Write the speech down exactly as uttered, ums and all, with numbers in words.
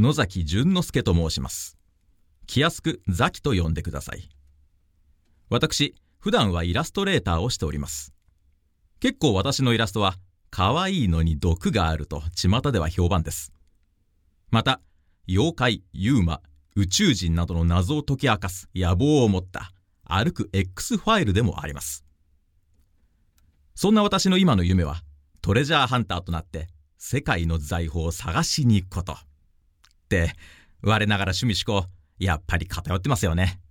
野崎淳之介と申します。気安くザキと呼んでください。私、普段はイラストレーターをしております。結構私のイラストは可愛いのに毒があると巷では評判です。また、妖怪、ユーマ、宇宙人などの謎を解き明かす野望を持った歩く X ファイルでもあります。そんな私の今の夢はトレジャーハンターとなって世界の財宝を探しに行くこと。って、我ながら趣味思考、やっぱり偏ってますよね。